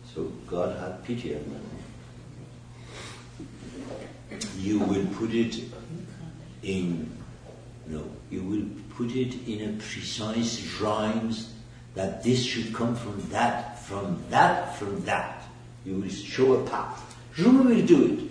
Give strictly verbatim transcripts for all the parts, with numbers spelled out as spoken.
So God had pity on them. You will put it in, no, you will put it in a precise rhymes that this should come from that, from that, from that. You will show a path. Rumi will do it.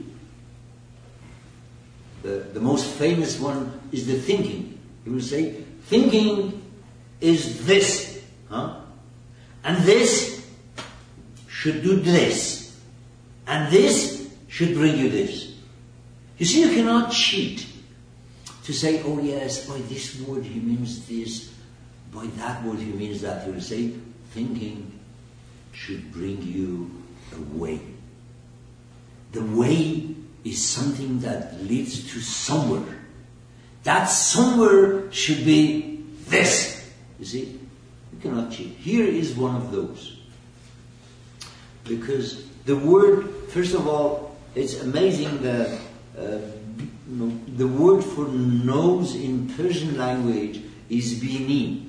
The, the most famous one is the thinking. He will say, thinking is this, huh? And this should do this. And this should bring you this. You see, you cannot cheat to say, oh yes, by this word he means this, by that word he means that. He will say, thinking should bring you a way. The way is something that leads to somewhere. That somewhere should be this. You see, you cannot cheat. Here is one of those. Because the word, first of all, it's amazing that uh, the word for nose in Persian language is bini.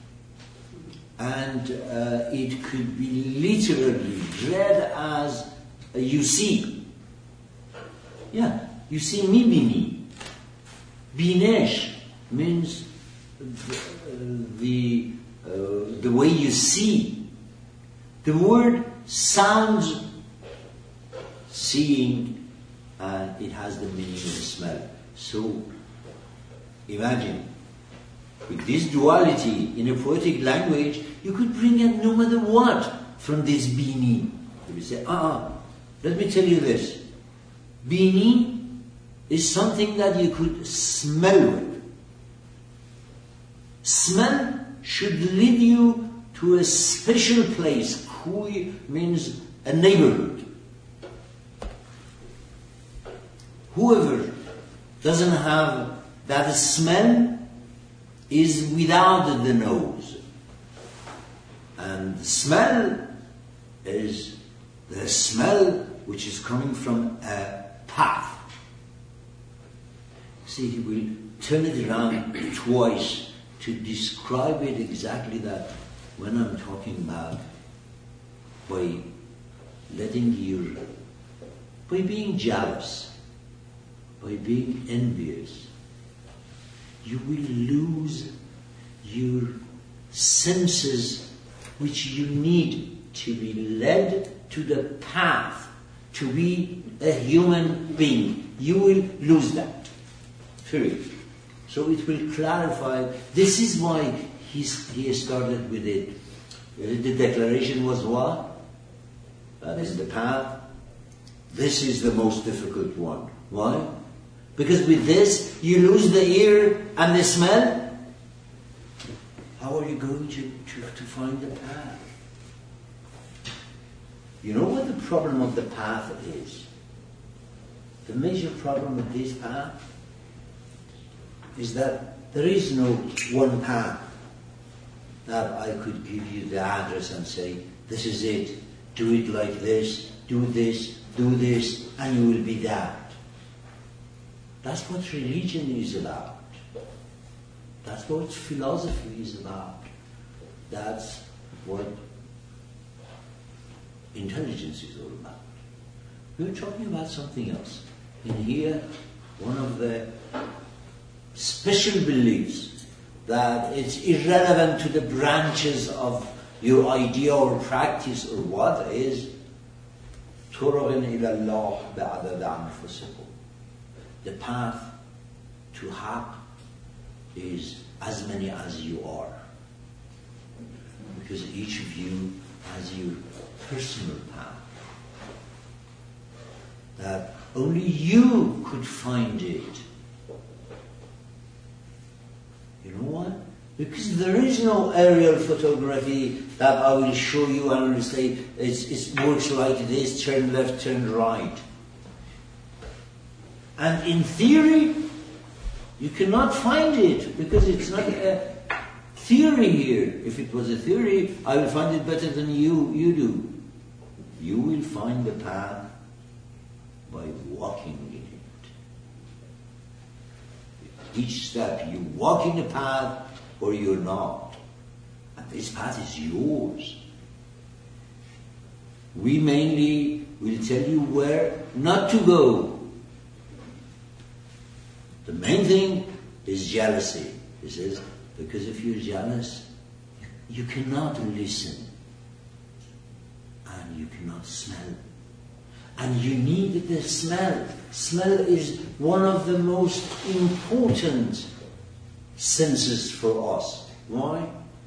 And uh, it could be literally read as uh, you see. Yeah, you see mi bini. Binesh means the, the, uh, the way you see. The word sounds seeing, and it has the meaning of smell. So imagine, with this duality in a poetic language, you could bring in no matter what from this bini. You would say, ah, uh-uh, let me tell you this. Bini is something that you could smell with. Smell should lead you to a special place. Kui means a neighborhood. Whoever doesn't have that smell is without the nose. And the smell is the smell which is coming from a path. See, he will turn it around twice to describe it exactly that when I'm talking about by letting your, by being jealous, by being envious, you will lose your senses which you need to be led to the path to be a human being. You will lose that. Period. So it will clarify. This is why he's, he started with it. The declaration was what? That is the path. This is the most difficult one. Why? Because with this, you lose the ear and the smell. How are you going to, to, to find the path? You know what the problem of the path is? The major problem of this path is that there is no one path that I could give you the address and say, this is it, do it like this, do this, do this, and you will be that. That's what religion is about. That's what philosophy is about. That's what intelligence is all about. We're talking about something else. In here, one of the special beliefs that it's irrelevant to the branches of your idea or practice or what is طرق إلى الله بعدد أنفسكم. The path to Haqq is as many as you are. Because each of you has your personal path. That only you could find it. You know why? Because there is no aerial photography that I will show you and I will say it's, it works like this, turn left, turn right. And in theory, you cannot find it because it's not a theory here. If it was a theory, I will find it better than you, you do. You will find the path by walking in it. Each step, you walk in the path or you're not. And this path is yours. we mainly will tell you where not to go. The main thing is jealousy. He says, because if you're jealous, you cannot listen and you cannot smell. And you need the smell. Smell is one of the most important senses for us. Why?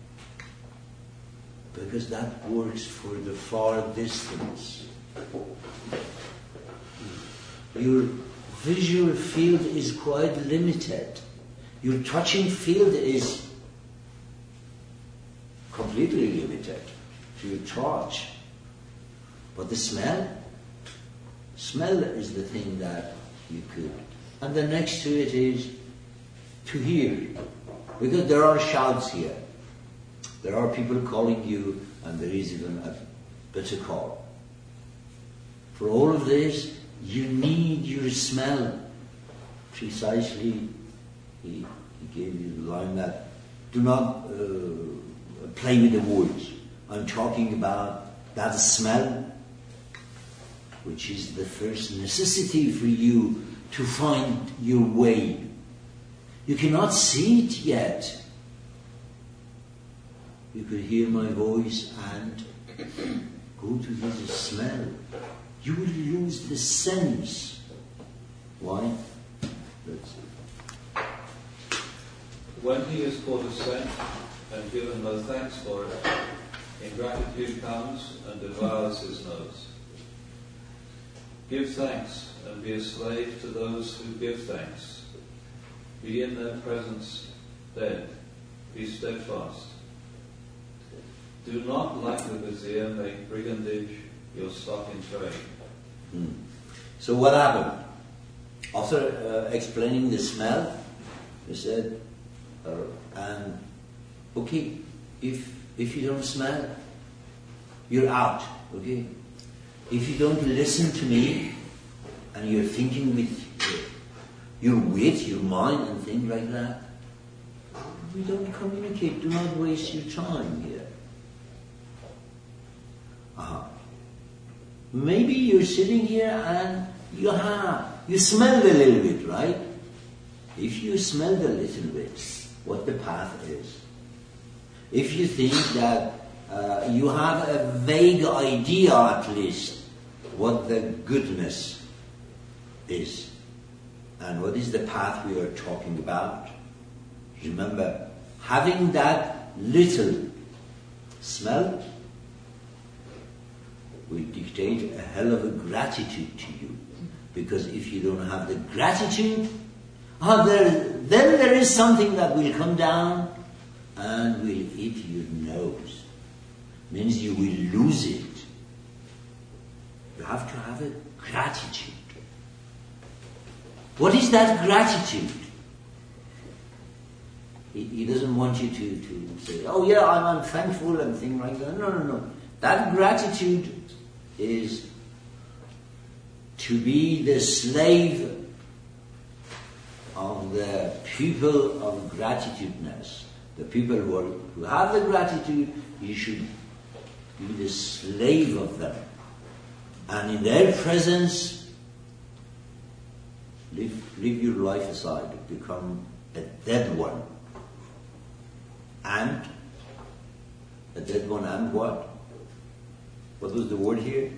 Because that works for the far distance. Your visual field is quite limited. Your touching field is completely limited to your touch. But the smell, smell is the thing that you could. And the next to it is to hear. Because there are shouts here. There are people calling you, and there is even a better call. For all of this, you need your smell. Precisely, he, he gave you the line that, do not uh, play with the words. I'm talking about that smell, which is the first necessity for you to find your way. You cannot see it yet. You could hear my voice and go to his smell. You will lose the sense. Why? Let's see. When he is called a saint and given no thanks for it, ingratitude comes and devours his nose. Give thanks and be a slave to those who give thanks. Be in their presence dead. Be steadfast. Do not, like the vizier, make brigandage your stock in trade. Hmm. So what happened? After uh, explaining the smell, he said, uh, and okay, if if you don't smell, you're out, okay? If you don't listen to me, and you're thinking with your wit, your mind, and things like that, we don't communicate. Do not waste your time here. Uh-huh. Maybe you're sitting here and you have, you smelled a little bit, right? If you smelled a little bit, what the path is. If you think that uh, you have a vague idea at least what the goodness is and what is the path we are talking about. Remember, having that little smell will dictate a hell of a gratitude to you. Because if you don't have the gratitude, oh, there, then there is something that will come down and will eat your nose. Means you will lose it. You have to have a gratitude. What is that gratitude? He, he doesn't want you to, to say, oh yeah, I'm, I'm thankful and things like that. No, no, no. That gratitude is to be the slave of the people of gratitudeness. The people who, are, who have the gratitude, you should be the slave of them. And in their presence, live, live your life aside, become a dead one. And, a dead one and what? What was the word here?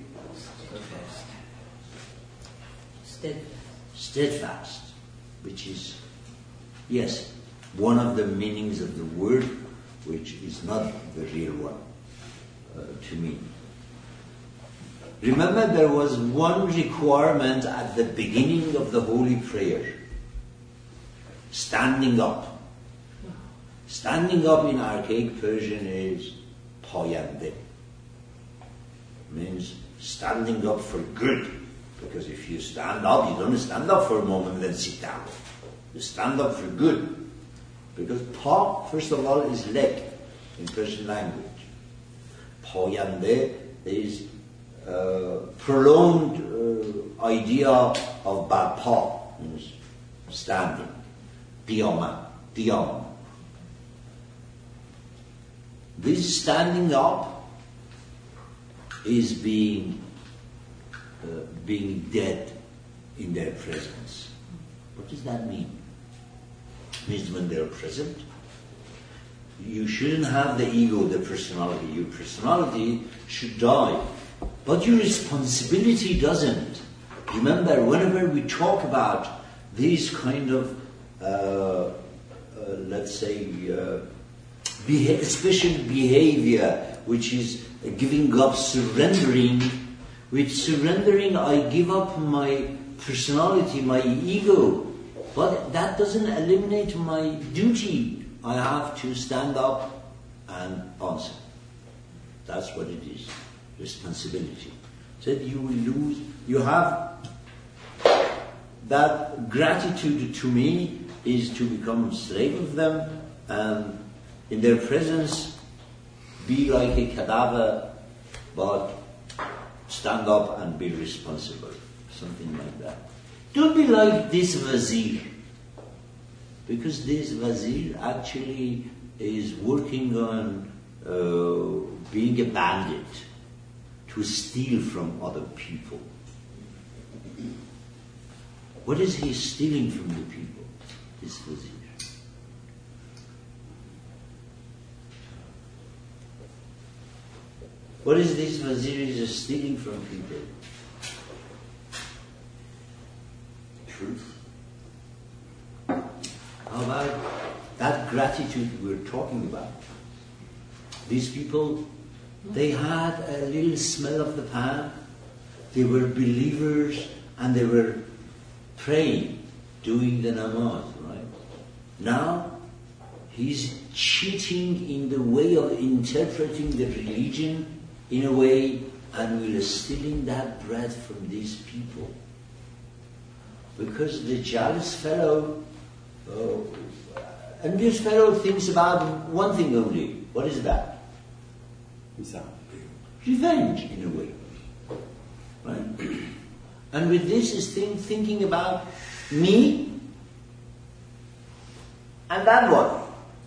Steadfast. Steadfast, which is, yes, one of the meanings of the word, which is not the real one uh, to me. Remember, there was one requirement at the beginning of the holy prayer. Standing up. Standing up in archaic Persian is payande. Means standing up for good. Because if you stand up, you don't stand up for a moment and then sit down. You stand up for good. Because pa, first of all, is leg in Persian language. Payande is uh, prolonged uh, idea of barpa, means standing. Qiyama, qiyam. This standing up is being uh, being dead in their presence. What does that mean? It means when they're present, you shouldn't have the ego, the personality. Your personality should die, but your responsibility doesn't. Remember, whenever we talk about these kind of, uh, uh, let's say, uh, beha- special behavior, which is giving up, surrendering. With surrendering, I give up my personality, my ego, but that doesn't eliminate my duty. I have to stand up and answer. That's what it is, responsibility. So you will lose, you have that gratitude to me is to become a slave of them and in their presence be like a cadaver, but stand up and be responsible. Something like that. Don't be like this Wazir, because this Wazir actually is working on uh, being a bandit, to steal from other people. What is he stealing from the people, this Wazir? What is this Wazir is stealing from people? Truth. How about that gratitude we're talking about? These people, they had a little smell of the pan. They were believers and they were praying, doing the namaz, right? Now, he's cheating in the way of interpreting the religion in a way, and we're stealing that bread from these people. Because the jealous fellow, uh, and this fellow thinks about one thing only. What is that? Himself. Revenge, in a way. Right? And with this is think, thinking about me, and that one.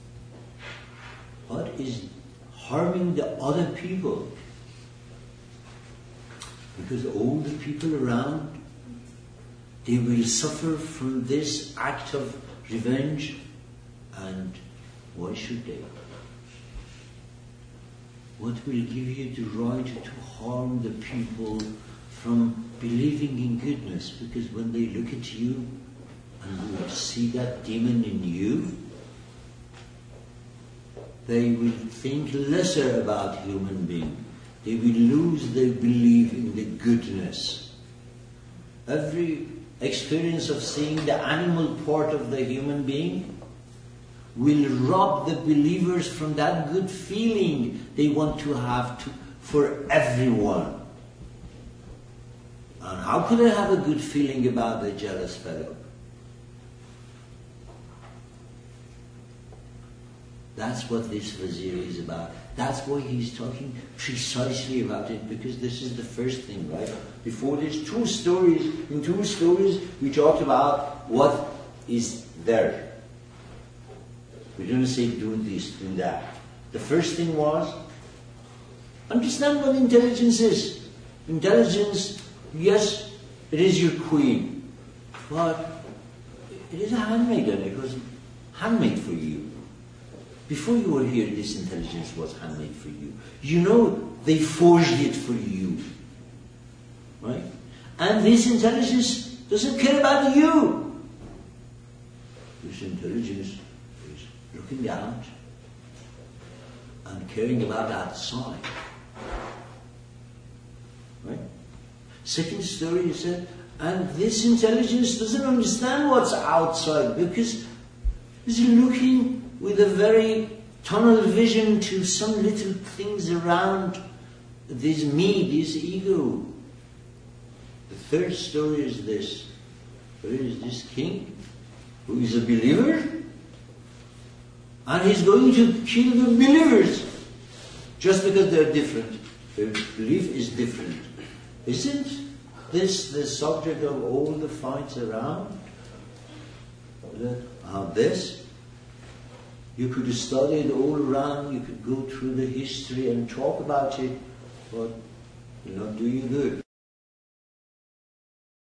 What is harming the other people? Because all the people around, they will suffer from this act of revenge, and why should they? What will give you the right to harm the people from believing in goodness? Because when they look at you and will see that demon in you, they will think lesser about human being. They will lose their belief in the goodness. Every experience of seeing the animal part of the human being will rob the believers from that good feeling they want to have to, for everyone. And how could I have a good feeling about the jealous fellow? That's what this Wazir is about. That's why he's talking precisely about it, because this is the first thing, right? Before there's two stories, in two stories we talked about what is there. We don't say do this, do that. The first thing was, understand what intelligence is. Intelligence, yes, it is your queen, but it is a handmaiden. It was handmade for you. Before you were here, this intelligence was handmade for you. You know, they forged it for you. Right? And this intelligence doesn't care about you. This intelligence is looking out and caring about outside. Right? Second story, he said, and this intelligence doesn't understand what's outside because it's looking with a very tunnel vision to some little things around this me, this ego. The third story is this. There is this king who is a believer, and he's going to kill the believers just because they're different. Their belief is different. Isn't this the subject of all the fights around? How this? You could study it all around, you could go through the history and talk about it, but will not do you good.